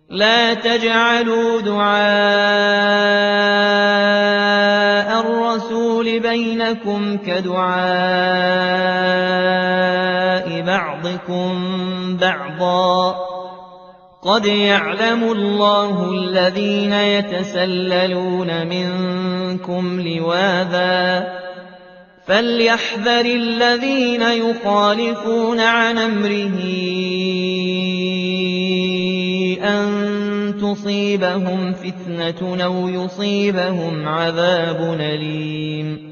لا تجعلوا دعاء الرسول بينكم كدعاء بعضكم بعضا قد يعلم الله الذين يتسللون منكم لواذا فليحذر الذين يخالفون عن أمره أن تصيبهم فتنة أو يصيبهم عذاب أليم